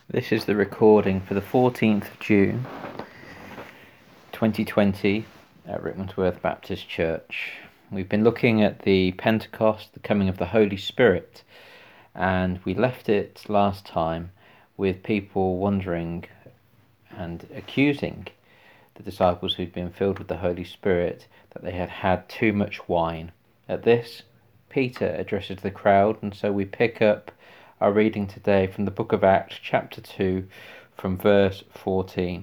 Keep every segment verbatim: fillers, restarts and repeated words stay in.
This is the recording for the fourteenth of June, twenty twenty, at Rickmansworth Baptist Church. We've been looking at the Pentecost, the coming of the Holy Spirit, and we left it last time with people wondering and accusing the disciples who'd been filled with the Holy Spirit that they had had too much wine. At this, Peter addresses the crowd, and so we pick up our reading today from the book of Acts, chapter two, from verse fourteen.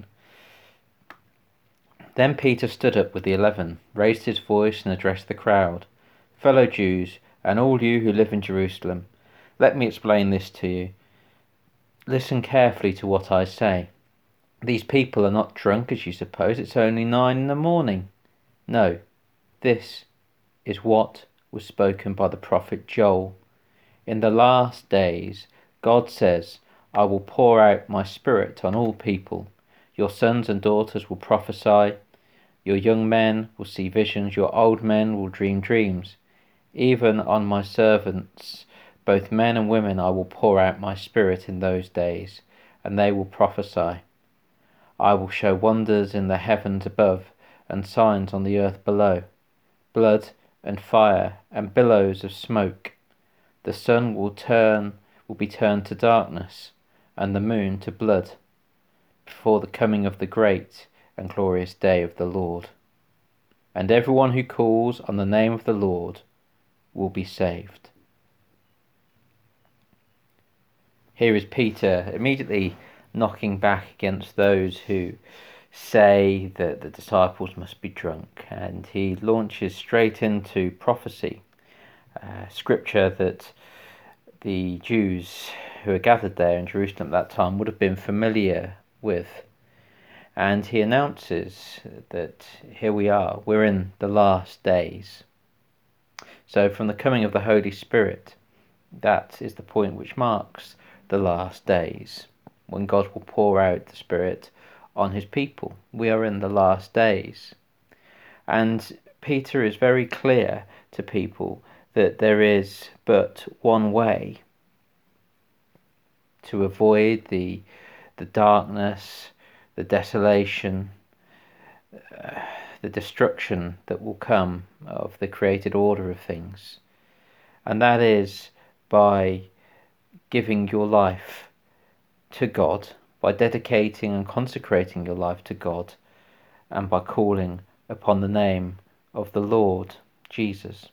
Then Peter stood up with the eleven, raised his voice and addressed the crowd. "Fellow Jews, and all you who live in Jerusalem, let me explain this to you. Listen carefully to what I say. These people are not drunk as you suppose. It's only nine in the morning. No, this is what was spoken by the prophet Joel. In the last days, God says, I will pour out my spirit on all people. Your sons and daughters will prophesy. Your young men will see visions. Your old men will dream dreams. Even on my servants, both men and women, I will pour out my spirit in those days, and they will prophesy. I will show wonders in the heavens above and signs on the earth below, blood and fire and billows of smoke. The sun will turn will be turned to darkness, and the moon to blood, before the coming of the great and glorious day of the Lord. And everyone who calls on the name of the Lord will be saved." Here is Peter immediately knocking back against those who say that the disciples must be drunk, and he launches straight into prophecy, uh, scripture that the Jews who were gathered there in Jerusalem at that time would have been familiar with. And he announces that here we are, we're in the last days. So from the coming of the Holy Spirit, that is the point which marks the last days, when God will pour out the Spirit on his people. We are in the last days. And Peter is very clear to people that there is but one way to avoid the the darkness, the desolation, uh, the destruction that will come of the created order of things. And that is by giving your life to God, by dedicating and consecrating your life to God, and by calling upon the name of the Lord Jesus.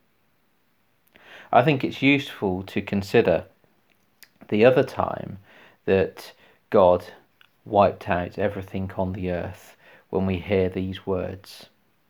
I think it's useful to consider the other time that God wiped out everything on the earth when we hear these words.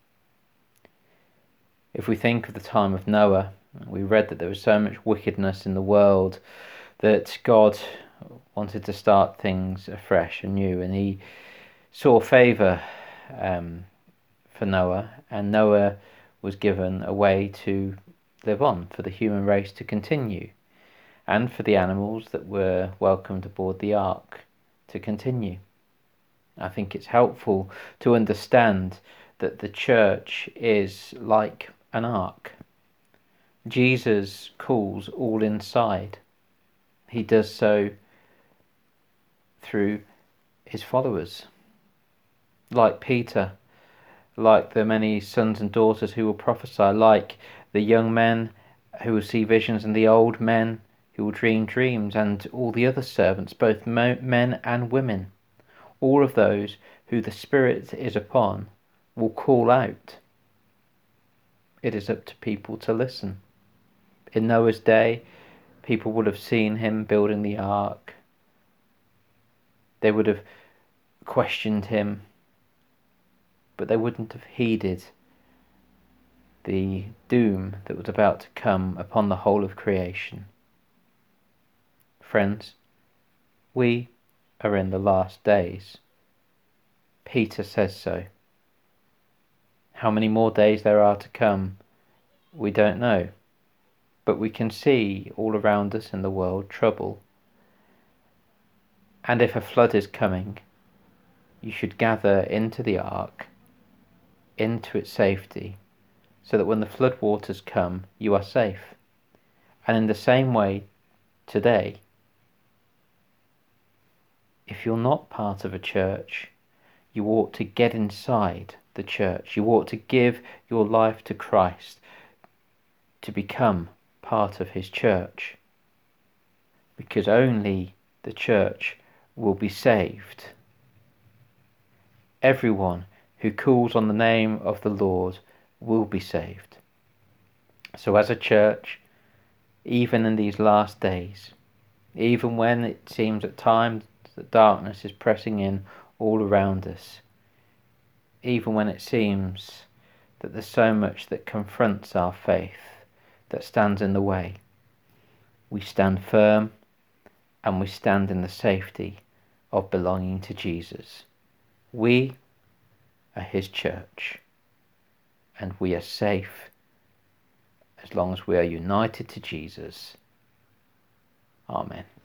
If we think of the time of Noah, we read that there was so much wickedness in the world that God wanted to start things afresh and new, and he saw favour um, for Noah, and Noah was given a way to live on, for the human race to continue, and for the animals that were welcomed aboard the ark to continue. I think it's helpful to understand that the church is like an ark. Jesus calls all inside. He does so through his followers, like Peter, like the many sons and daughters who will prophesy, like the young men who will see visions and the old men who will dream dreams, and all the other servants, both men and women. All of those who the Spirit is upon will call out. It is up to people to listen. In Noah's day, people would have seen him building the ark. They would have questioned him, but they wouldn't have heeded the doom that was about to come upon the whole of creation. Friends, we are in the last days. Peter says so. How many more days there are to come, we don't know, but we can see all around us in the world trouble. And if a flood is coming, you should gather into the ark, into its safety, so that when the flood waters come, you are safe. And in the same way, today, if you're not part of a church, you ought to get inside the church. You ought to give your life to Christ to become part of his church, because only the church will be saved. Everyone who calls on the name of the Lord will be saved. So as a church, even in these last days, even when it seems at times that darkness is pressing in all around us, even when it seems that there's so much that confronts our faith, that stands in the way, we stand firm and we stand in the safety of belonging to Jesus. We are his church, and we are safe as long as we are united to Jesus. Amen.